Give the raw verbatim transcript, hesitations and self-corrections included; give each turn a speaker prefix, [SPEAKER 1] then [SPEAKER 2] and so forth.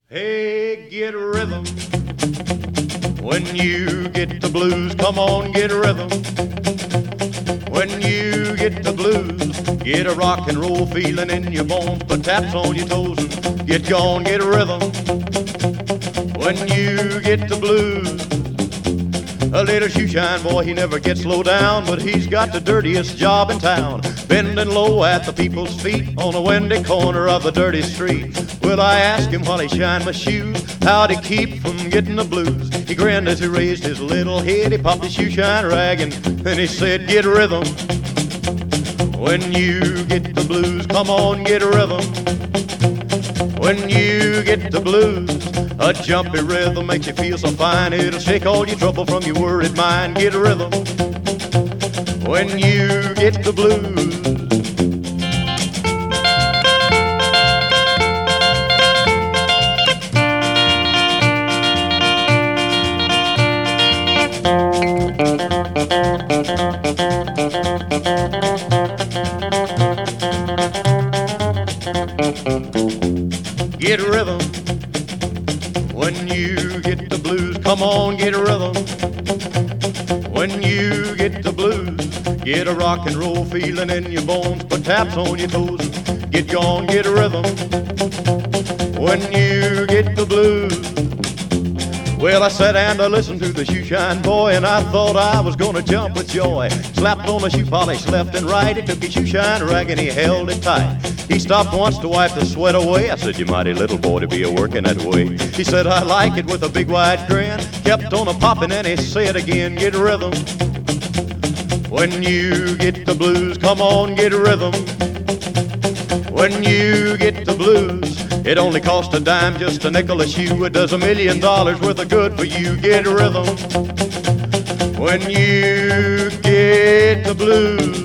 [SPEAKER 1] Hey, get rhythm. When you get the blues, come on, get rhythm. When you get the blues, get a rock and roll feeling in your bones, put taps on your toes and get gone, get rhythm. When you get the blues, a little shoeshine boy, he never gets low down, but he's got the dirtiest job in town, bending low at the people's feet on a windy corner of a dirty street. Well, I asked him while he shined my shoes, how'd he keep from getting the blues? He grinned as he raised his little head, he popped his shoeshine rag and then he said, get rhythm. When you get the blues, come on, get rhythm. When you get the blues, a jumpy rhythm makes you feel so fine, it'll shake all your trouble from your worried mind. Get rhythm. When you get the blues. Get rhythm. When you get the blues, come on, get rhythm. When you get the blues, get a rock and roll feeling in your bones, put taps on your toes and get gone, get rhythm. When you get the blues. Well, I sat and I listened to the shoeshine boy, and I thought I was gonna jump with joy. Slapped on the shoe polish left and right, he took his shoeshine rag and he held it tight. He stopped once to wipe the sweat away. I said, you mighty little boy to be a-working that way. He said, I like it, with a big wide grin. Kept on a-popping and he said again, get rhythm. When you get the blues, come on, get rhythm. When you get the blues, it only costs a dime, just a nickel a shoe. It does a million dollars worth of good for you. Get rhythm. When you get the blues.